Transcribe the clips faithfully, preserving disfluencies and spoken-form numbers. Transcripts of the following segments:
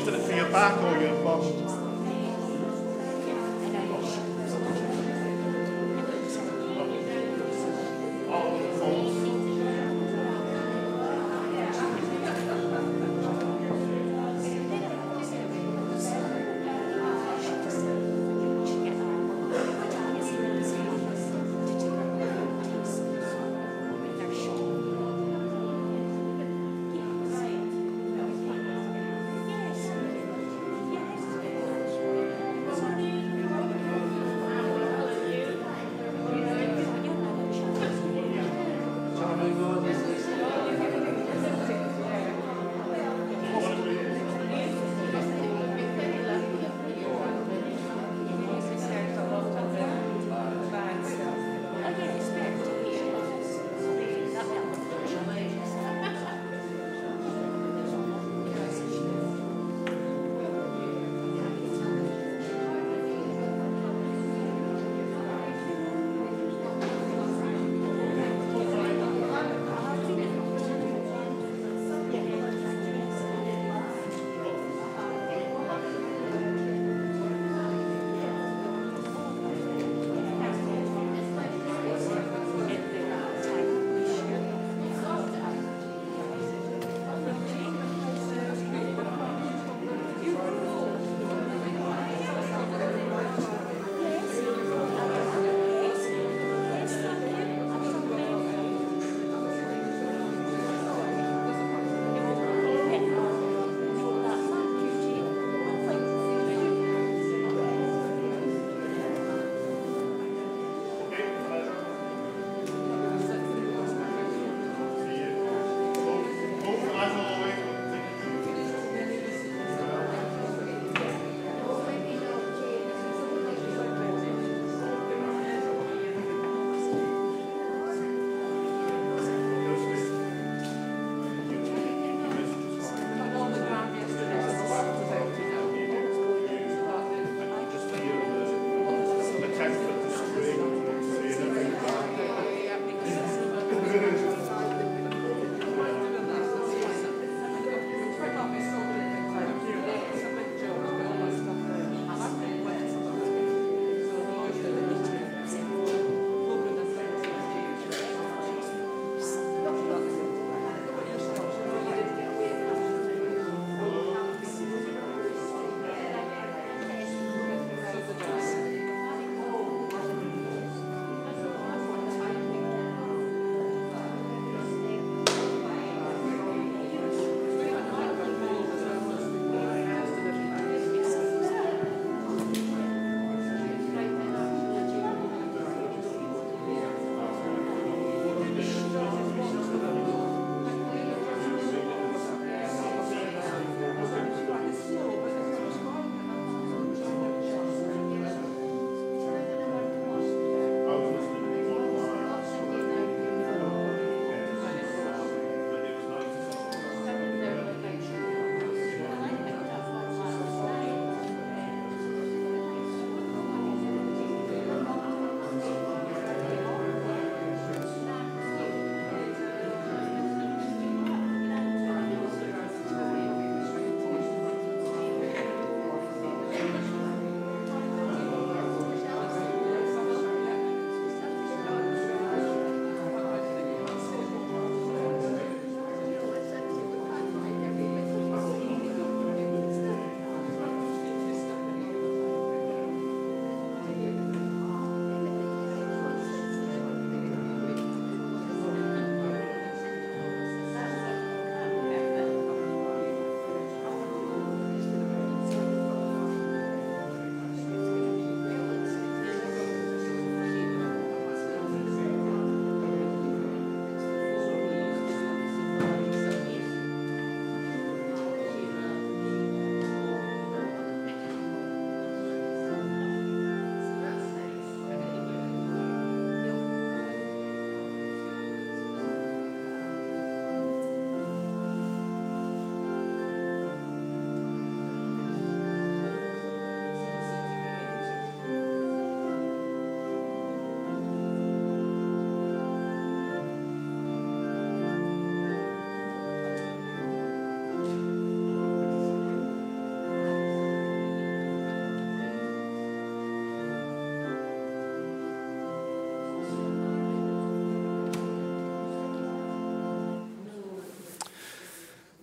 wanted it for your back or your bum.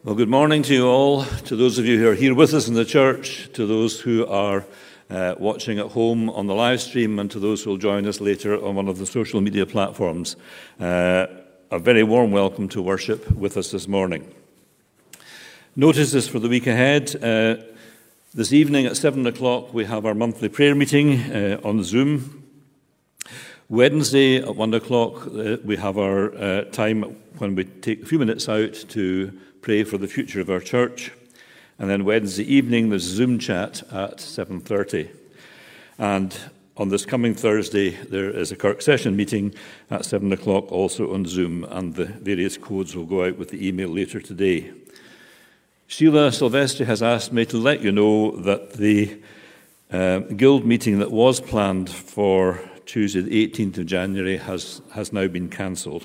Well, good morning to you all, to those of you who are here with us in the church, to those who are uh, watching at home on the live stream, and to those who will join us later on one of the social media platforms. Uh, a very warm welcome to worship with us this morning. Notices for the week ahead. Uh, this evening at seven o'clock we have our monthly prayer meeting uh, on Zoom. Wednesday at one o'clock uh, we have our uh, time when we take a few minutes out to pray for the future of our church. And then Wednesday evening there's a Zoom chat at seven thirty. And on this coming Thursday there is a Kirk session meeting at seven o'clock also on Zoom, and the various codes will go out with the email later today. Sheila Silvestri has asked me to let you know that the uh, guild meeting that was planned for Tuesday the eighteenth of January has, has now been cancelled.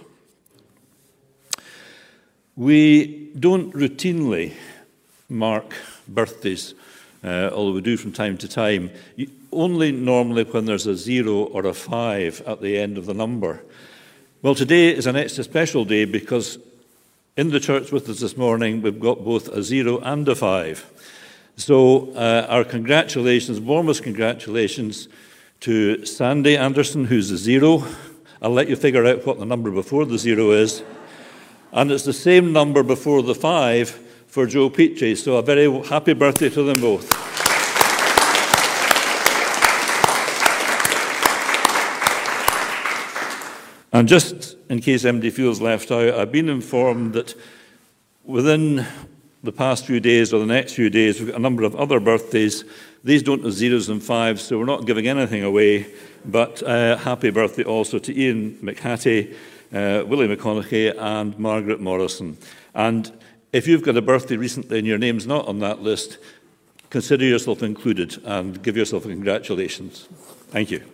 We don't routinely mark birthdays, uh, although we do from time to time, only normally when there's a zero or a five at the end of the number. Well, today is an extra special day because in the church with us this morning we've got both a zero and a five. So uh, our congratulations, warmest congratulations to Sandy Anderson, who's a zero. I'll let you figure out what the number before the zero is. And it's the same number before the five for Joe Petrie. So a very happy birthday to them both. And just in case anybody feels left out, I've been informed that within the past few days or the next few days, we've got a number of other birthdays. These don't have zeros and fives, so we're not giving anything away. But uh, happy birthday also to Ian McHattie, Uh, Willie McConaughey and Margaret Morrison. And if you've got a birthday recently and your name's not on that list, consider yourself included and give yourself a congratulations. Thank you.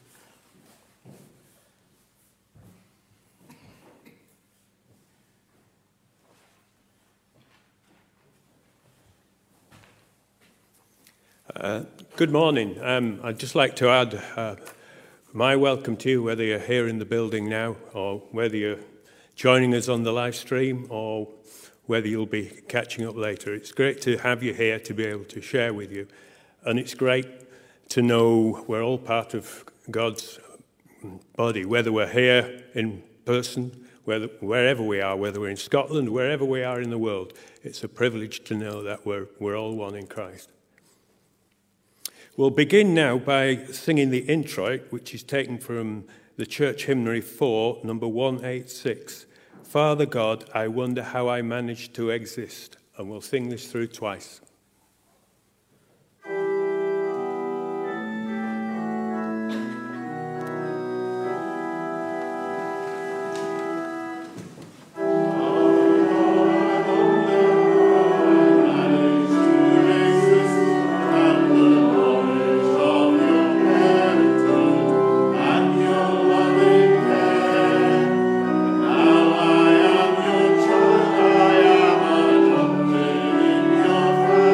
Uh, good morning. Um, I'd just like to add uh, my welcome to you, whether you're here in the building now or whether you're joining us on the live stream or whether you'll be catching up later. It's great to have you here to be able to share with you. And it's great to know we're all part of God's body, whether we're here in person, whether, wherever we are, whether we're in Scotland, wherever we are in the world. It's a privilege to know that we're, we're all one in Christ. We'll begin now by singing the introit, which is taken from the Church Hymnary four, number one eighty-six. Father God, I wonder how I managed to exist. And we'll sing this through twice. I am your child, I am adopted in your family.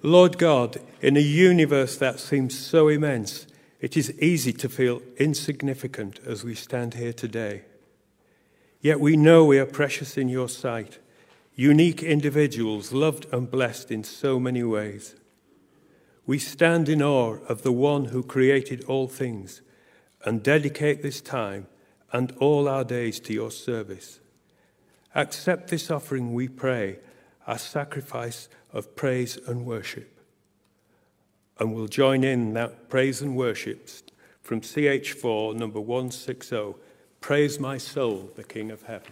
Lord God, in a universe that seems so immense, it is easy to feel insignificant as we stand here today. Yet we know we are precious in your sight, unique individuals loved and blessed in so many ways. We stand in awe of the one who created all things and dedicate this time and all our days to your service. Accept this offering, we pray, as sacrifice of praise and worship. And we'll join in that praise and worship from C H four, number one sixty, Praise My Soul, the King of Heaven.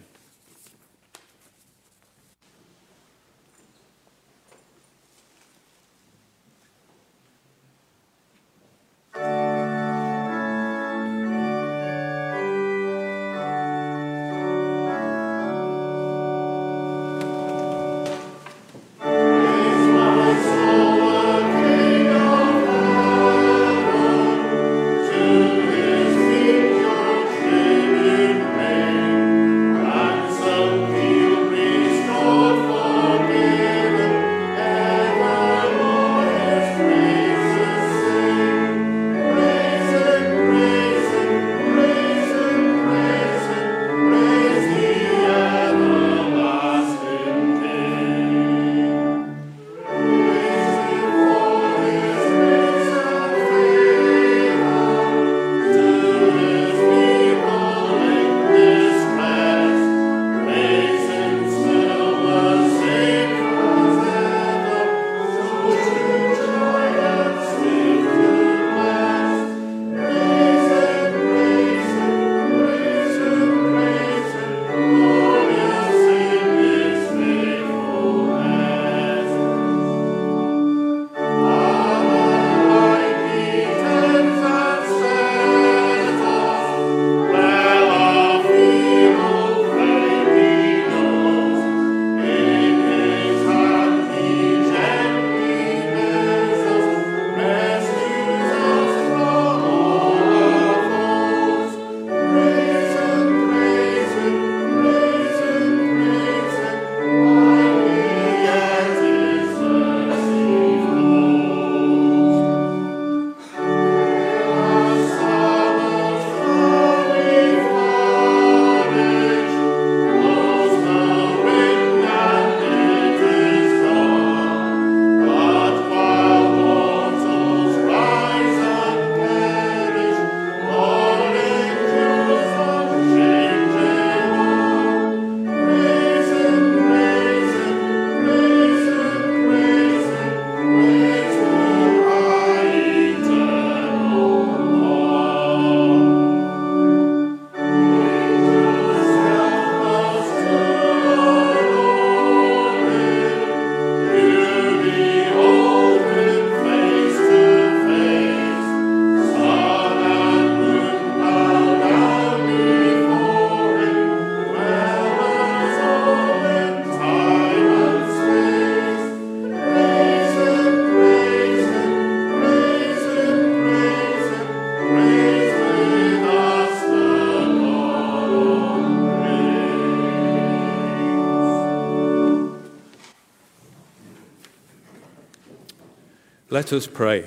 Let us pray.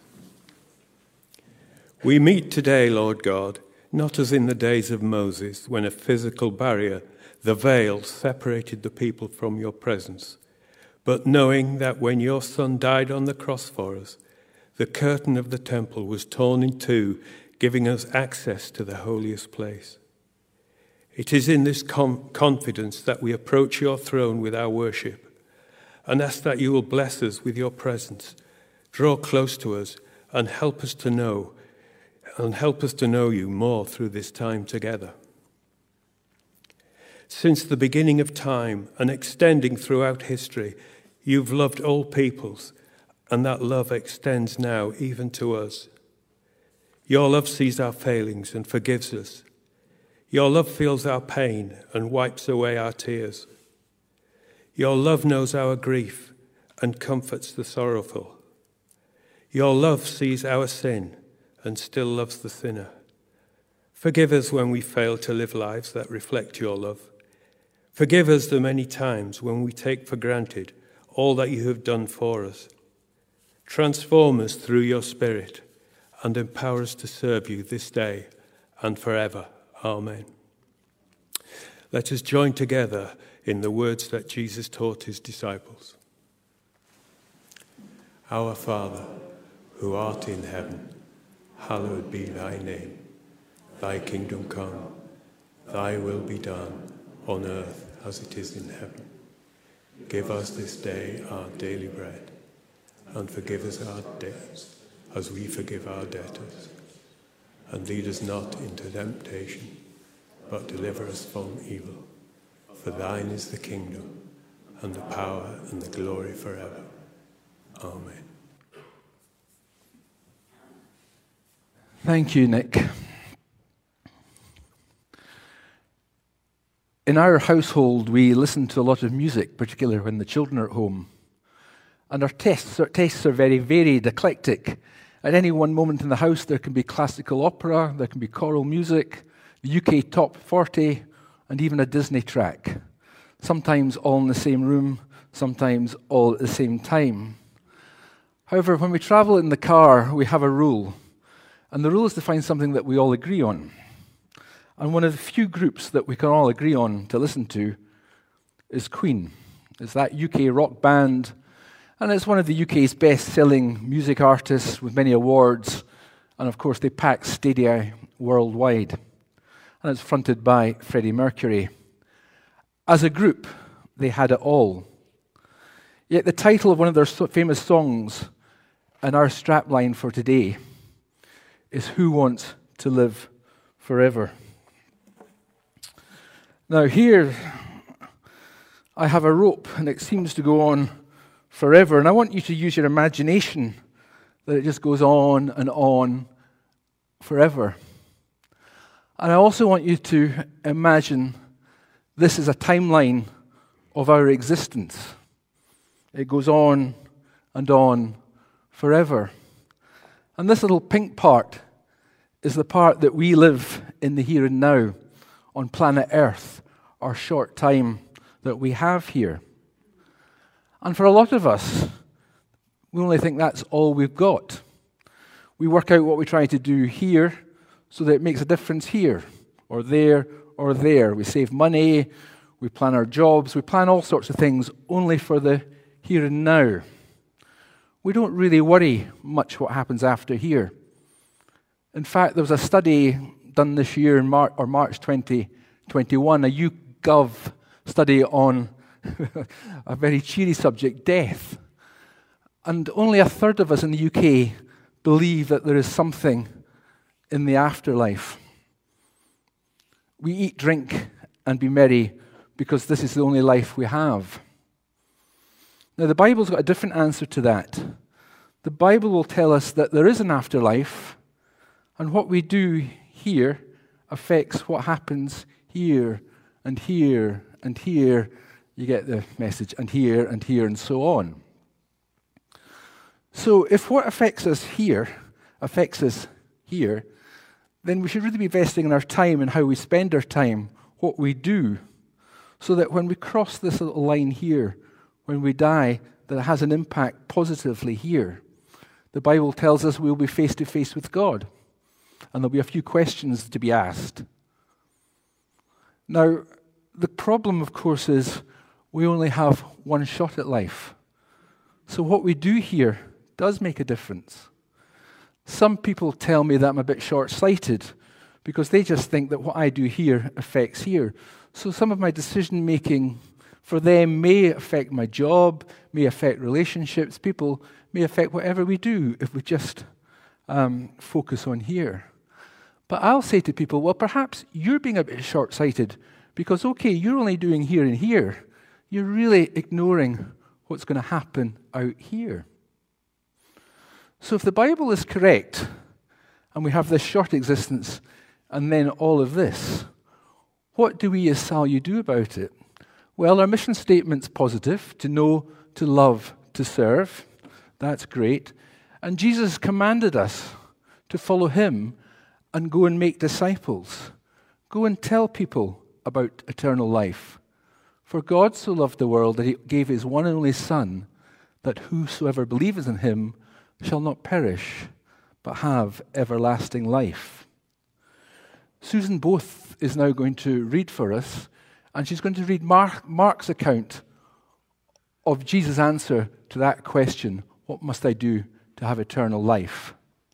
We meet today, Lord God, not as in the days of Moses, when a physical barrier, the veil, separated the people from your presence, but knowing that when your Son died on the cross for us, the curtain of the temple was torn in two, giving us access to the holiest place. It is in this com- confidence that we approach your throne with our worship and ask that you will bless us with your presence, draw close to us, and help us to know, and help us to know you more through this time together. Since the beginning of time and extending throughout history, you've loved all peoples, and that love extends now even to us. Your love sees our failings and forgives us. Your love feels our pain and wipes away our tears. Your love knows our grief and comforts the sorrowful. Your love sees our sin and still loves the sinner. Forgive us when we fail to live lives that reflect your love. Forgive us the many times when we take for granted all that you have done for us. Transform us through your Spirit and empower us to serve you this day and forever. Amen. Let us join together in the words that Jesus taught his disciples. Our Father, who art in heaven, hallowed be thy name. Thy kingdom come, thy will be done, on earth as it is in heaven. Give us this day our daily bread, and forgive us our debts, as we forgive our debtors. And lead us not into temptation, but deliver us from evil. For thine is the kingdom, and the power, and the glory forever. Amen. Thank you, Nick. In our household, we listen to a lot of music, particularly when the children are at home. And our tastes, our tastes are very varied, eclectic. At any one moment in the house, there can be classical opera, there can be choral music, the U K top forty, and even a Disney track. Sometimes all in the same room, sometimes all at the same time. However, when we travel in the car, we have a rule. And the rule is to find something that we all agree on. And one of the few groups that we can all agree on to listen to is Queen. It's that U K rock band, and it's one of the U K's best-selling music artists with many awards. And of course, they pack stadia worldwide. And it's fronted by Freddie Mercury. As a group, they had it all. Yet the title of one of their so famous songs, and our strapline for today, is Who Wants to Live Forever? Now here, I have a rope, and it seems to go on forever. And I want you to use your imagination that it just goes on and on forever. And I also want you to imagine this is a timeline of our existence. It goes on and on forever. And this little pink part is the part that we live in the here and now on planet Earth, our short time that we have here. And for a lot of us, we only think that's all we've got. We work out what we try to do here so that it makes a difference here, or there, or there. We save money, we plan our jobs, we plan all sorts of things only for the here and now. We don't really worry much what happens after here. In fact, there was a study done this year in Mar- or March twenty twenty-one, a YouGov study on a very cheery subject, death. And only a third of us in the U K believe that there is something in the afterlife. We eat, drink, and be merry because this is the only life we have. Now, the Bible's got a different answer to that. The Bible will tell us that there is an afterlife, and what we do here affects what happens here, and here, and here. You get the message, and here, and here, and so on. So if what affects us here affects us here, then we should really be investing in our time and how we spend our time, what we do, so that when we cross this little line here, when we die, that it has an impact positively here. The Bible tells us we'll be face to face with God, and there'll be a few questions to be asked. Now, the problem, of course, is we only have one shot at life. So what we do here does make a difference. Some people tell me that I'm a bit short-sighted because they just think that what I do here affects here. So some of my decision-making for them may affect my job, may affect relationships, people may affect whatever we do if we just um, focus on here. But I'll say to people, well, perhaps you're being a bit short-sighted because, okay, you're only doing here and here. You're really ignoring what's going to happen out here. So if the Bible is correct, and we have this short existence, and then all of this, what do we as Salue do about it? Well, our mission statement's positive, to know, to love, to serve. That's great. And Jesus commanded us to follow him and go and make disciples. Go and tell people about eternal life. For God so loved the world that he gave his one and only Son, that whosoever believes in him shall not perish, but have everlasting life. Susan Both is now going to read for us, and she's going to read Mark, Mark's account of Jesus' answer to that question, what must I do to have eternal life?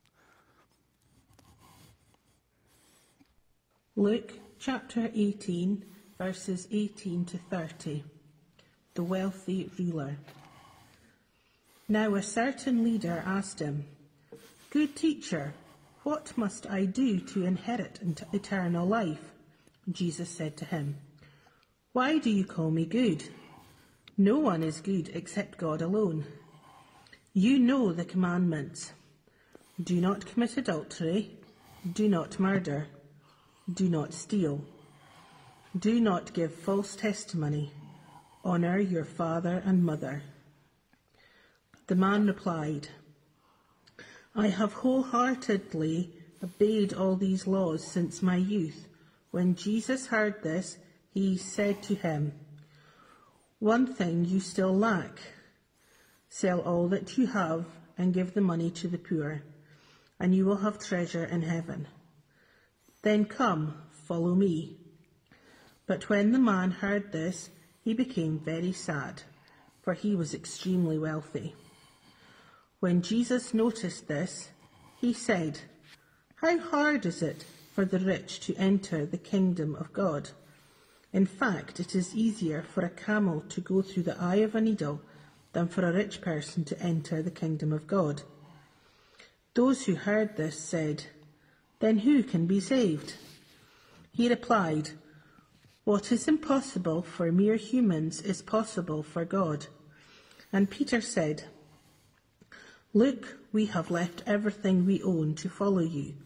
Luke chapter eighteen, verses eighteen to thirty. The wealthy ruler. Now a certain leader asked him, "Good teacher, what must I do to inherit eternal life?" Jesus said to him, "Why do you call me good? No one is good except God alone. You know the commandments. Do not commit adultery. Do not murder. Do not steal. Do not give false testimony. Honor your father and mother." The man replied, "I have wholeheartedly obeyed all these laws since my youth." When Jesus heard this, he said to him, "One thing you still lack. Sell all that you have and give the money to the poor, and you will have treasure in heaven. Then come, follow me." But when the man heard this, he became very sad, for he was extremely wealthy. When Jesus noticed this, he said, "How hard is it for the rich to enter the kingdom of God? In fact, it is easier for a camel to go through the eye of a needle than for a rich person to enter the kingdom of God." Those who heard this said, "Then who can be saved?" He replied, "What is impossible for mere humans is possible for God." And Peter said, "Look, we have left everything we own to follow you."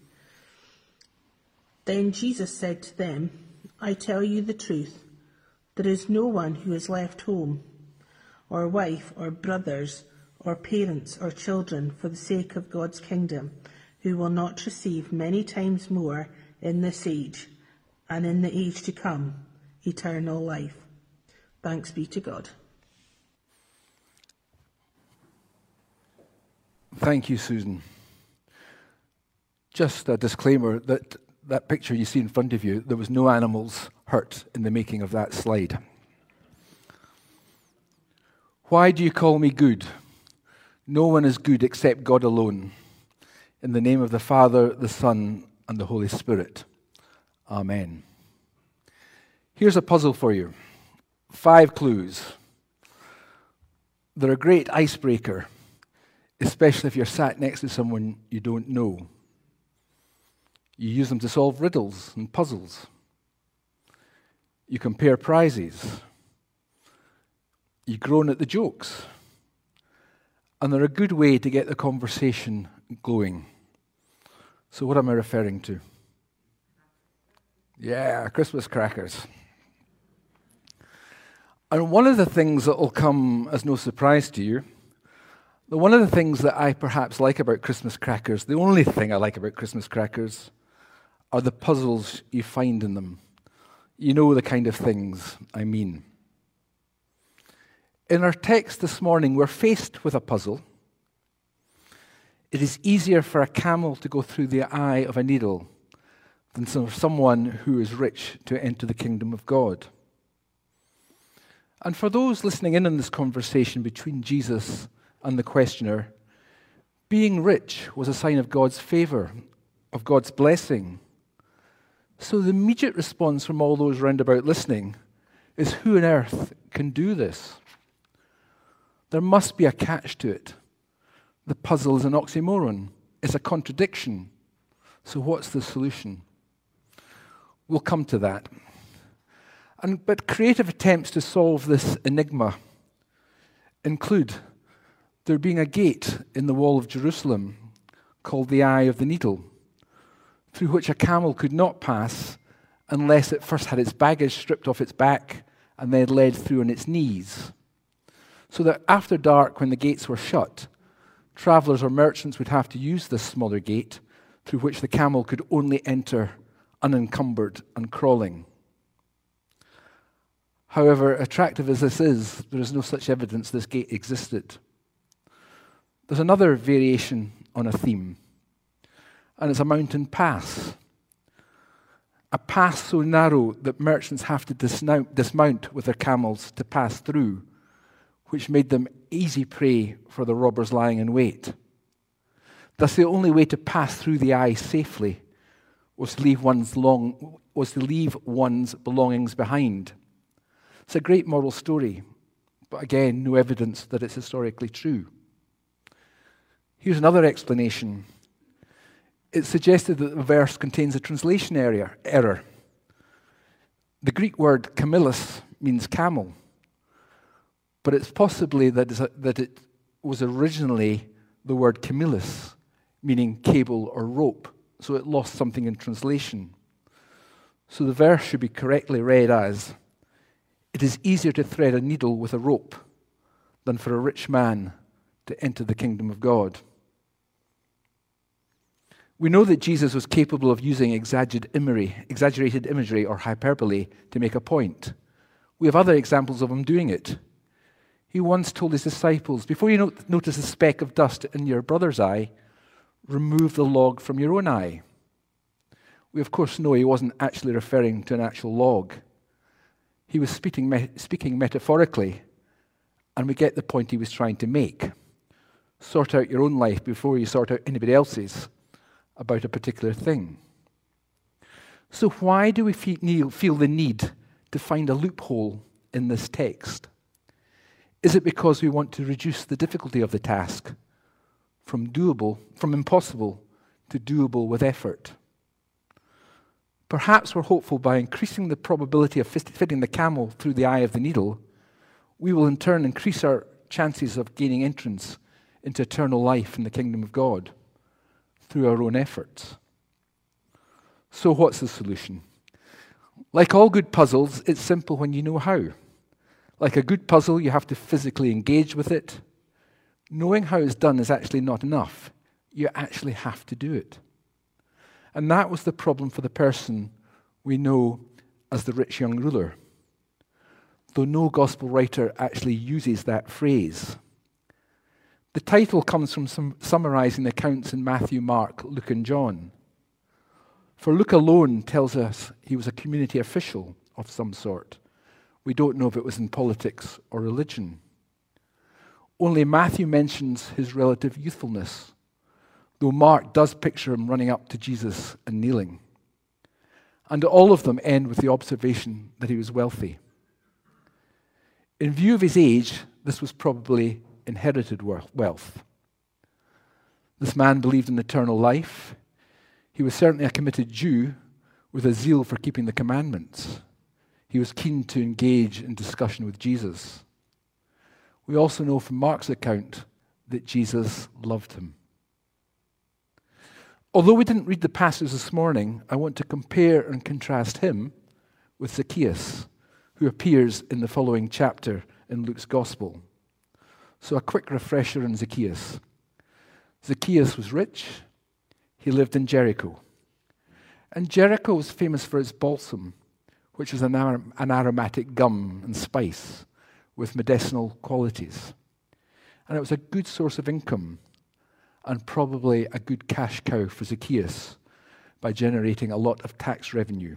Then Jesus said to them, "I tell you the truth, there is no one who has left home, or wife, or brothers, or parents, or children for the sake of God's kingdom, who will not receive many times more in this age, and in the age to come, eternal life." Thanks be to God. Thank you, Susan. Just a disclaimer that that picture you see in front of you, there was no animals hurt in the making of that slide. Why do you call me good? No one is good except God alone. In the name of the Father, the Son, and the Holy Spirit. Amen. Here's a puzzle for you. Five clues. They're a great icebreaker, especially if you're sat next to someone you don't know. You use them to solve riddles and puzzles. You compare prizes. You groan at the jokes. And they're a good way to get the conversation going. So what am I referring to? Yeah, Christmas crackers. And one of the things that will come as no surprise to you, one of the things that I perhaps like about Christmas crackers, the only thing I like about Christmas crackers, are the puzzles you find in them. You know the kind of things I mean. In our text this morning, we're faced with a puzzle. It is easier for a camel to go through the eye of a needle than for someone who is rich to enter the kingdom of God. And for those listening in on this conversation between Jesus and the questioner, being rich was a sign of God's favor, of God's blessing. So the immediate response from all those round about listening is, who on earth can do this? There must be a catch to it. The puzzle is an oxymoron. It's a contradiction. So what's the solution? We'll come to that. And, but creative attempts to solve this enigma include there being a gate in the wall of Jerusalem called the Eye of the Needle, through which a camel could not pass unless it first had its baggage stripped off its back and then led through on its knees. So that after dark, when the gates were shut, travelers or merchants would have to use this smaller gate through which the camel could only enter unencumbered and crawling. However, attractive as this is, there is no such evidence this gate existed. There's another variation on a theme, and it's a mountain pass. A pass so narrow that merchants have to dismount, dismount with their camels to pass through, which made them easy prey for the robbers lying in wait. Thus, the only way to pass through the eye safely was to leave one's long was to leave one's belongings behind. It's a great moral story, but again, no evidence that it's historically true. Here's another explanation. It's suggested that the verse contains a translation error. The Greek word camillus means camel, but it's possibly that that it was originally the word camillus, meaning cable or rope, so it lost something in translation. So the verse should be correctly read as, "It is easier to thread a needle with a rope than for a rich man to enter the kingdom of God." We know that Jesus was capable of using exaggerated imagery, exaggerated imagery or hyperbole to make a point. We have other examples of him doing it. He once told his disciples, before you notice a speck of dust in your brother's eye, remove the log from your own eye. We, of course, know he wasn't actually referring to an actual log. He was speaking, me- speaking metaphorically, and we get the point he was trying to make. Sort out your own life before you sort out anybody else's about a particular thing. So why do we feel the need to find a loophole in this text? Is it because we want to reduce the difficulty of the task from doable, from impossible to doable with effort? Perhaps we're hopeful by increasing the probability of fitting the camel through the eye of the needle, we will in turn increase our chances of gaining entrance into eternal life in the kingdom of God through our own efforts. So what's the solution? Like all good puzzles, it's simple when you know how. Like a good puzzle, you have to physically engage with it. Knowing how it's done is actually not enough. You actually have to do it. And that was the problem for the person we know as the rich young ruler, though no gospel writer actually uses that phrase. The title comes from some summarizing the accounts in Matthew, Mark, Luke, and John. For Luke alone tells us he was a community official of some sort. We don't know if it was in politics or religion. Only Matthew mentions his relative youthfulness, though Mark does picture him running up to Jesus and kneeling. And all of them end with the observation that he was wealthy. In view of his age, this was probably inherited wealth. This man believed in eternal life. He was certainly a committed Jew with a zeal for keeping the commandments. He was keen to engage in discussion with Jesus. We also know from Mark's account that Jesus loved him. Although we didn't read the passage this morning, I want to compare and contrast him with Zacchaeus, who appears in the following chapter in Luke's Gospel. So a quick refresher on Zacchaeus. Zacchaeus was rich. He lived in Jericho. And Jericho was famous for its balsam, which was an, ar- an aromatic gum and spice with medicinal qualities. And it was a good source of income and probably a good cash cow for Zacchaeus by generating a lot of tax revenue.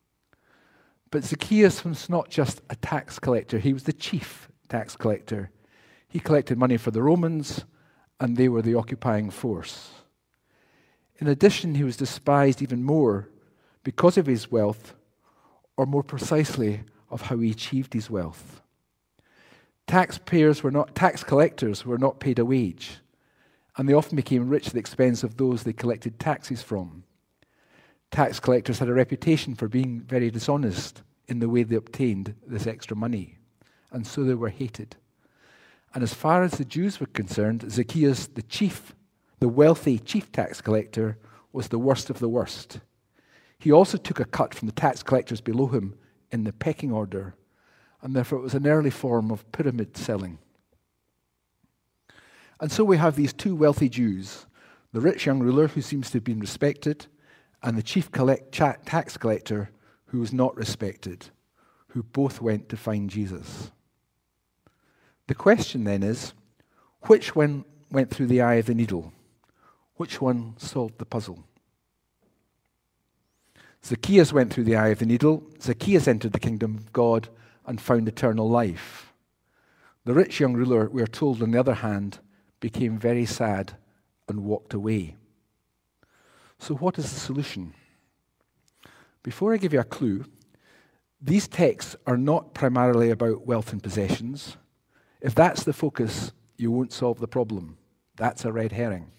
But Zacchaeus was not just a tax collector, he was the chief tax collector. He collected money for the Romans, and they were the occupying force. In addition, he was despised even more because of his wealth, or more precisely, of how he achieved his wealth. Taxpayers were not, tax collectors were not paid a wage, and they often became rich at the expense of those they collected taxes from. Tax collectors had a reputation for being very dishonest in the way they obtained this extra money, and so they were hated. And as far as the Jews were concerned, Zacchaeus, the chief, the wealthy chief tax collector, was the worst of the worst. He also took a cut from the tax collectors below him in the pecking order, and therefore it was an early form of pyramid selling. And so we have these two wealthy Jews, the rich young ruler who seems to have been respected, and the chief collect, tax collector who was not respected, who both went to find Jesus. The question then is, which one, went through the eye of the needle? Which one solved the puzzle? Zacchaeus went through the eye of the needle. Zacchaeus entered the kingdom of God and found eternal life. The rich young ruler, we are told, on the other hand, became very sad and walked away. So what is the solution? Before I give you a clue, these texts are not primarily about wealth and possessions. If that's the focus, you won't solve the problem. That's a red herring.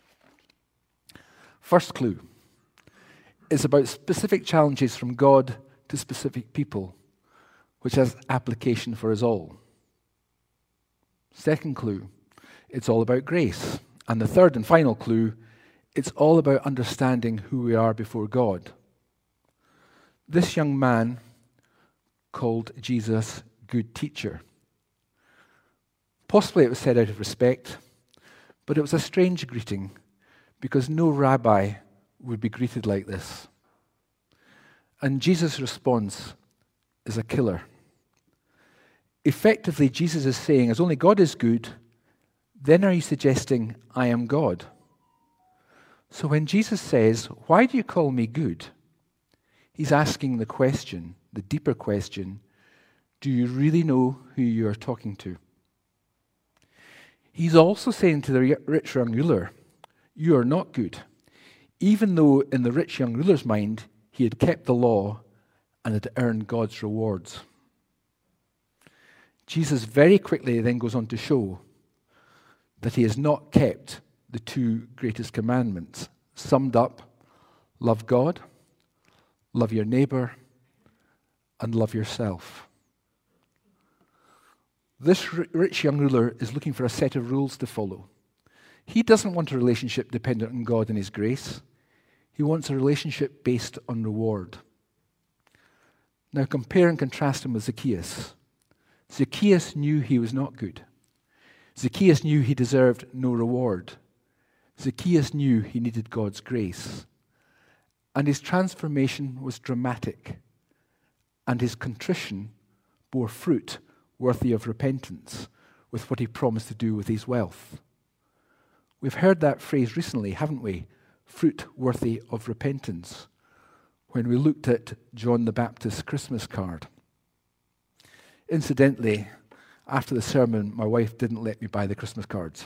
First clue is about specific challenges from God to specific people, which has application for us all. Second clue, it's all about grace. And the third and final clue, it's all about understanding who we are before God. This young man called Jesus good teacher. Possibly it was said out of respect, but it was a strange greeting because no rabbi would be greeted like this. And Jesus' response is a killer. Effectively, Jesus is saying, as only God is good, then are you suggesting I am God? So when Jesus says, why do you call me good? He's asking the question, the deeper question, do you really know who you are talking to? He's also saying to the rich young ruler, you are not good, even though in the rich young ruler's mind, he had kept the law and had earned God's rewards. Jesus very quickly then goes on to show that he has not kept the two greatest commandments, summed up, love God, love your neighbor, and love yourself. This rich young ruler is looking for a set of rules to follow. He doesn't want a relationship dependent on God and his grace. He wants a relationship based on reward. Now compare and contrast him with Zacchaeus. Zacchaeus knew he was not good. Zacchaeus knew he deserved no reward. Zacchaeus knew he needed God's grace. And his transformation was dramatic. And his contrition bore fruit worthy of repentance with what he promised to do with his wealth. We've heard that phrase recently, haven't we? Fruit worthy of repentance, when we looked at John the Baptist's Christmas card. Incidentally, after the sermon, my wife didn't let me buy the Christmas cards.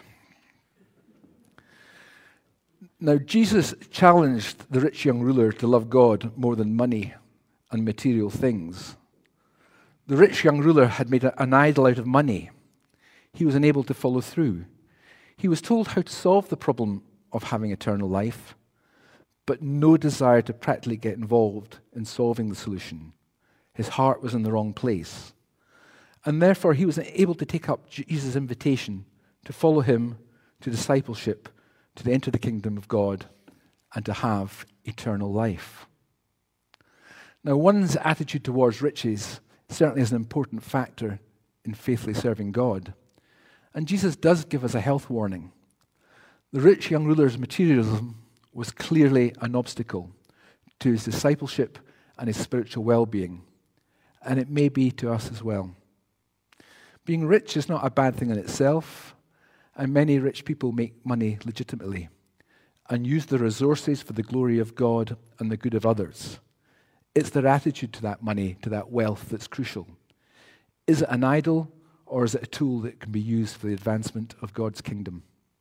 Now, Jesus challenged the rich young ruler to love God more than money and material things. The rich young ruler had made a, an idol out of money. He was unable to follow through. He was told how to solve the problem of having eternal life, but no desire to practically get involved in solving the solution. His heart was in the wrong place. And therefore, he was able to take up Jesus' invitation to follow him to discipleship, to enter the kingdom of God, and to have eternal life. Now, one's attitude towards riches certainly is an important factor in faithfully serving God. And Jesus does give us a health warning. The rich young ruler's materialism was clearly an obstacle to his discipleship and his spiritual well-being. And it may be to us as well. Being rich is not a bad thing in itself, and many rich people make money legitimately and use their resources for the glory of God and the good of others. It's their attitude to that money, to that wealth, that's crucial. Is it an idol, or is it a tool that can be used for the advancement of God's kingdom?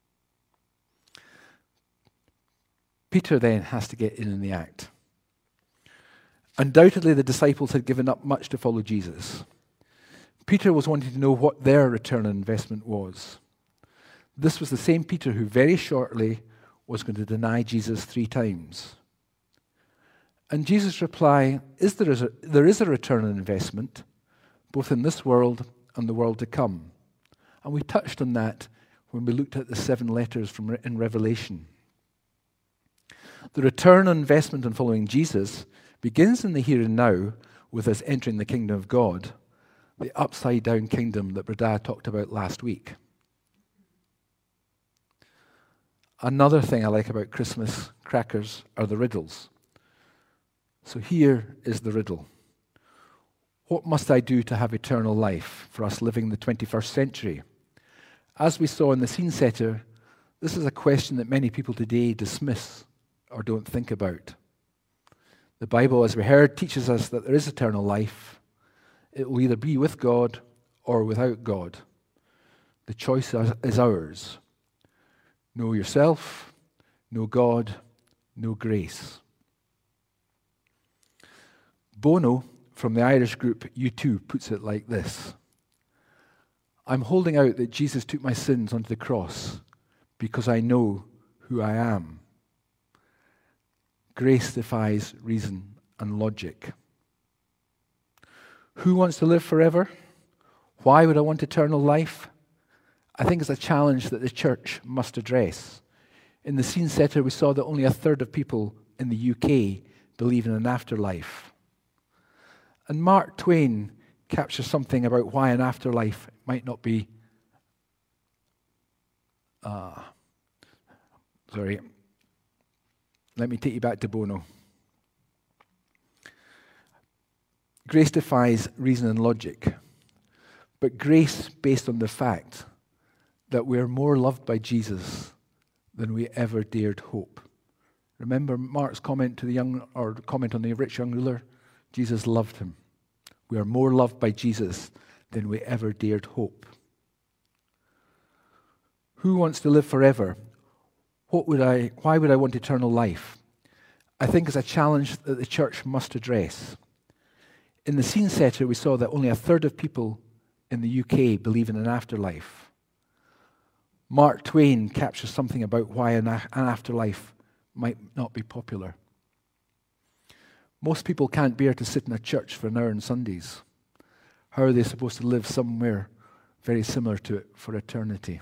Peter then has to get in in the act. Undoubtedly, the disciples had given up much to follow Jesus. Peter was wanting to know what their return on investment was. This was the same Peter who very shortly was going to deny Jesus three times. And Jesus' reply is there is a, there is a return on investment, both in this world and the world to come. And we touched on that when we looked at the seven letters from in Revelation. The return on investment in following Jesus begins in the here and now with us entering the kingdom of God, the upside-down kingdom that Brada talked about last week. Another thing I like about Christmas crackers are the riddles. So here is the riddle. What must I do to have eternal life for us living in the twenty-first century? As we saw in the scene setter, This is a question that many people today dismiss or don't think about. The Bible, as we heard, teaches us that there is eternal life. It will either be with God or without God. The choice is ours. Know yourself, know God, know grace. Bono, from the Irish group U two, puts it like this: I'm holding out that Jesus took my sins onto the cross because I know who I am. Grace defies reason and logic. Who wants to live forever? Why would I want eternal life? I think it's a challenge that the church must address. In the scene setter, we saw that only a third of people in the U K believe in an afterlife. And Mark Twain captures something about why an afterlife might not be... Uh, sorry. Let me take you back to Bono. Grace defies reason and logic, but grace based on the fact that we're more loved by Jesus than we ever dared hope. Remember Mark's comment to the young, or comment on the rich young ruler? Jesus loved him. We are more loved by Jesus than we ever dared hope. Who wants to live forever? What would I, why would I want eternal life? I think it's a challenge that the church must address. In the scene setter, we saw that only a third of people in the U K believe in an afterlife. Mark Twain captures something about why an, a- an afterlife might not be popular. Most people can't bear to sit in a church for an hour on Sundays. How are they supposed to live somewhere very similar to it for eternity?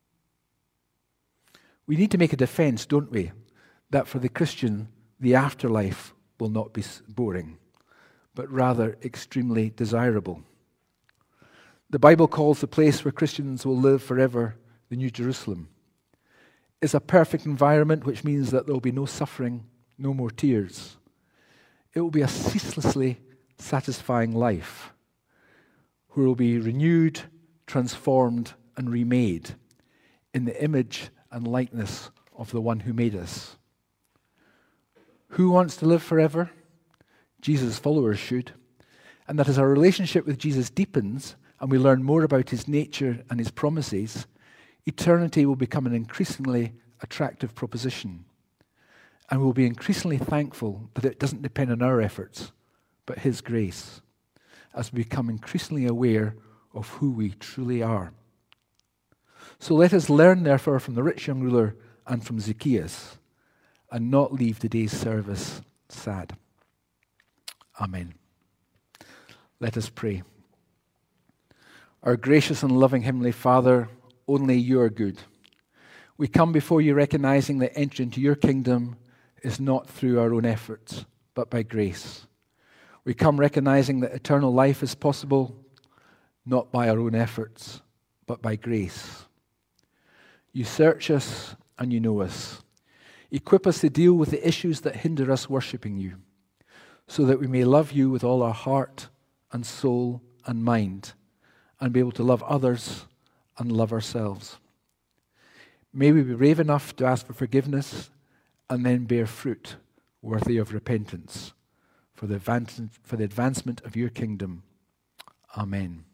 We need to make a defense, don't we, that for the Christian, the afterlife will not be boring, but rather extremely desirable. The Bible calls the place where Christians will live forever the New Jerusalem. It's a perfect environment, which means that there will be no suffering, no more tears. It will be a ceaselessly satisfying life where we'll be renewed, transformed, and remade in the image and likeness of the one who made us. Who wants to live forever? Jesus' followers should. And that as our relationship with Jesus deepens and we learn more about his nature and his promises, eternity will become an increasingly attractive proposition. And we'll be increasingly thankful that it doesn't depend on our efforts, but his grace, as we become increasingly aware of who we truly are. So let us learn, therefore, from the rich young ruler and from Zacchaeus, and not leave today's service sad. Amen. Let us pray. Our gracious and loving Heavenly Father, only you are good. We come before you recognizing that entry into your kingdom is not through our own efforts, but by grace. We come recognizing that eternal life is possible, not by our own efforts, but by grace. You search us and you know us. Equip us to deal with the issues that hinder us worshiping you, so that we may love you with all our heart and soul and mind, and be able to love others and love ourselves. May we be brave enough to ask for forgiveness and then bear fruit worthy of repentance for the advancement, for the advancement of your kingdom. Amen.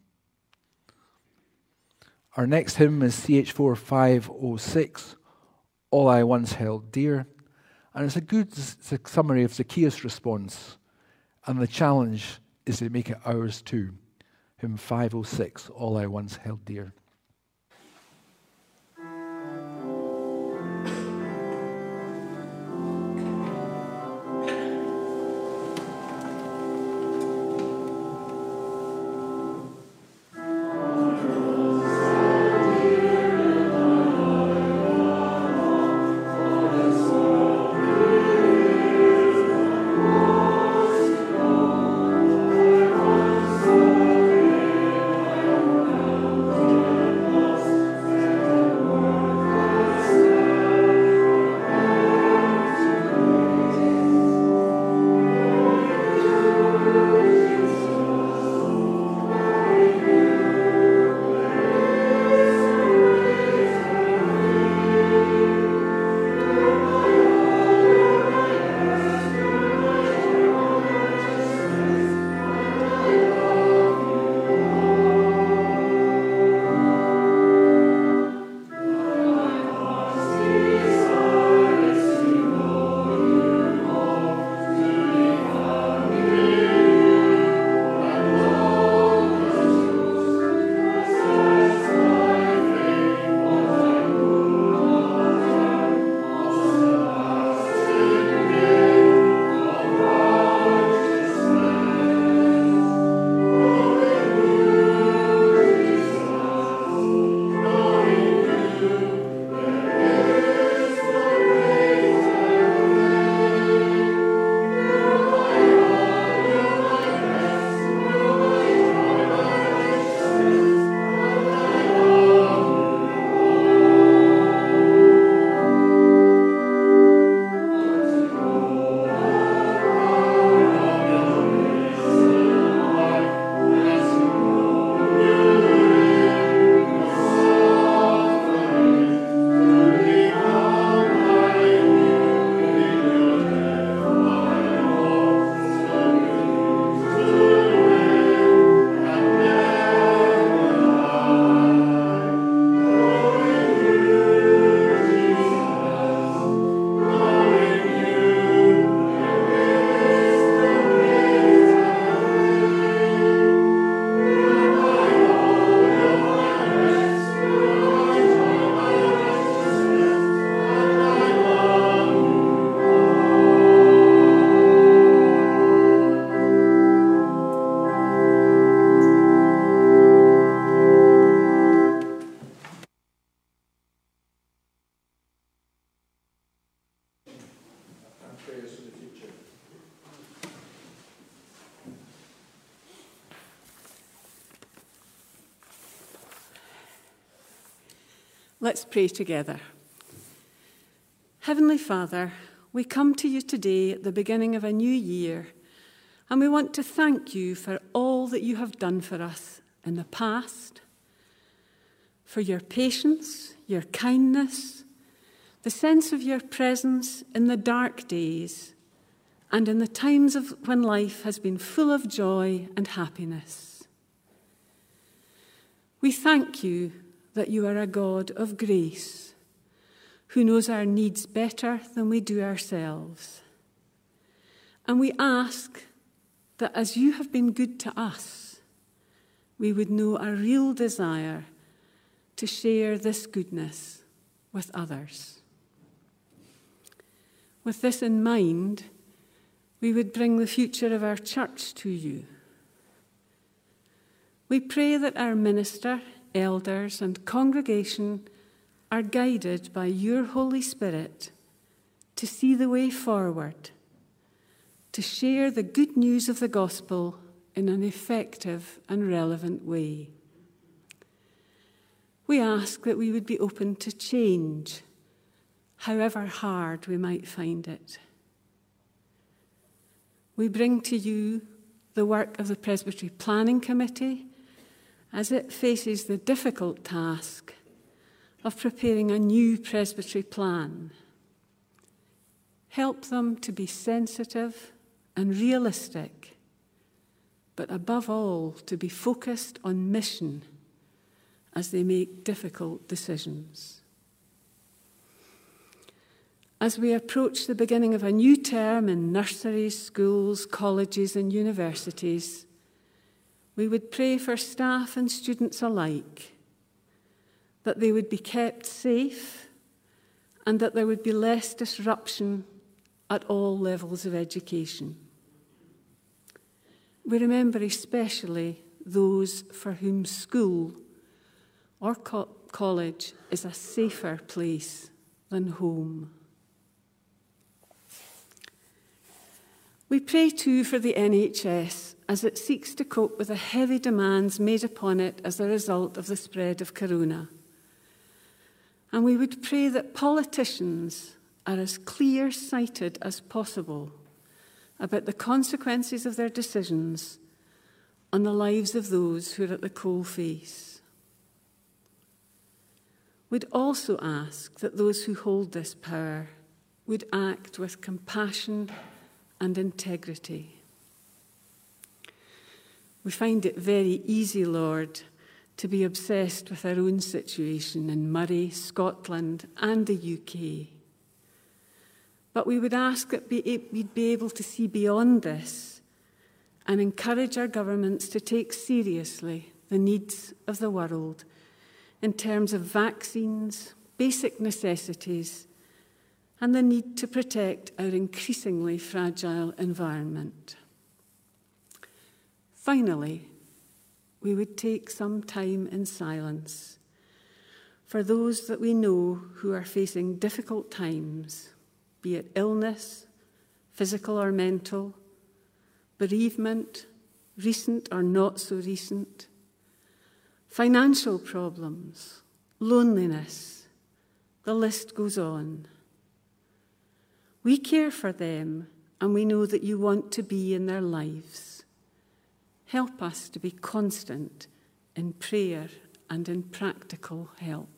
Our next hymn is C H four five oh six, All I Once Held Dear. And it's a good it's a summary of Zacchaeus' response. And the challenge is to make it ours too. Hymn five oh six, All I Once Held Dear. Thank you. prayers for the future. Let's pray together. Heavenly Father, we come to you today at the beginning of a new year, and we want to thank you for all that you have done for us in the past, for your patience, your kindness, the sense of your presence in the dark days and in the times of when life has been full of joy and happiness. We thank you that you are a God of grace, who knows our needs better than we do ourselves. And we ask that as you have been good to us, we would know a real desire to share this goodness with others. With this in mind, we would bring the future of our church to you. We pray that our minister, elders, and congregation are guided by your Holy Spirit to see the way forward, to share the good news of the gospel in an effective and relevant way. We ask that we would be open to change, however hard we might find it. We bring to you the work of the Presbytery Planning Committee as it faces the difficult task of preparing a new presbytery plan. Help them to be sensitive and realistic, but above all, to be focused on mission as they make difficult decisions. As we approach the beginning of a new term in nurseries, schools, colleges, and universities, we would pray for staff and students alike, that they would be kept safe and that there would be less disruption at all levels of education. We remember especially those for whom school or co- college is a safer place than home. We pray too for the N H S as it seeks to cope with the heavy demands made upon it as a result of the spread of corona. And we would pray that politicians are as clear-sighted as possible about the consequences of their decisions on the lives of those who are at the coalface. We'd also ask that those who hold this power would act with compassion and integrity. We find it very easy, Lord, to be obsessed with our own situation in Moray, Scotland, and the U K. But we would ask that we'd be able to see beyond this and encourage our governments to take seriously the needs of the world in terms of vaccines, basic necessities, and the need to protect our increasingly fragile environment. Finally, we would take some time in silence for those that we know who are facing difficult times, be it illness, physical or mental, bereavement, recent or not so recent, financial problems, loneliness, the list goes on. We care for them, and we know that you want to be in their lives. Help us to be constant in prayer and in practical help.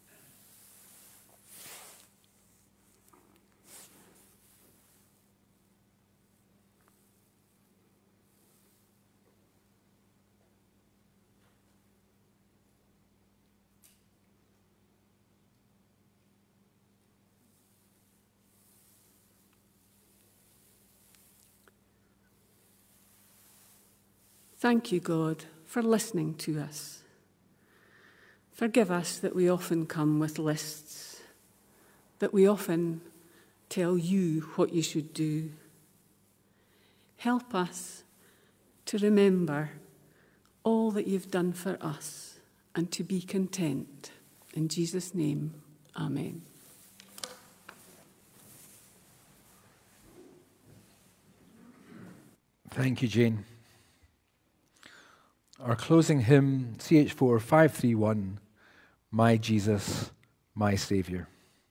Thank you, God, for listening to us. Forgive us that we often come with lists, that we often tell you what you should do. Help us to remember all that you've done for us and to be content. In Jesus' name, amen. Thank you, Jane. Our closing hymn, C H four five three one, My Jesus, My Saviour.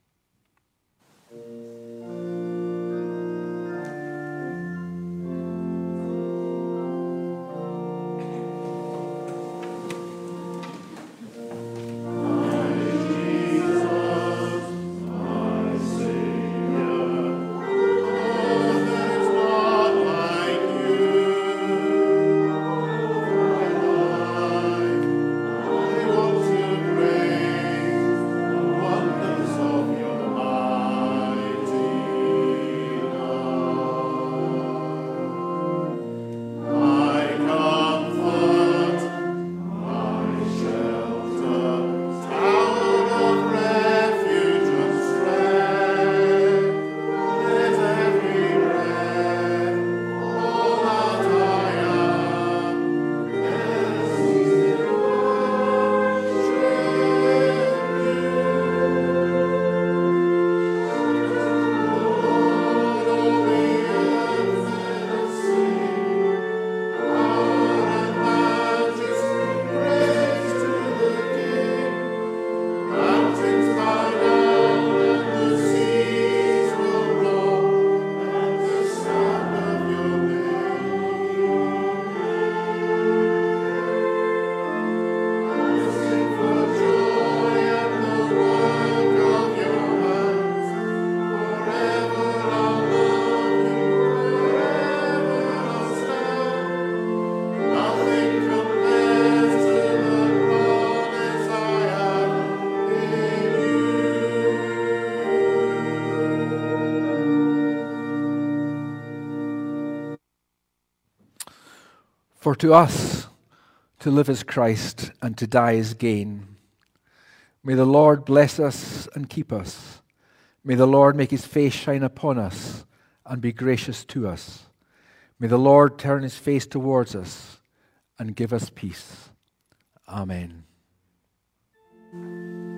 For to us, to live is Christ, and to die is gain. May the Lord bless us and keep us. May the Lord make his face shine upon us and be gracious to us. May the Lord turn his face towards us and give us peace. Amen.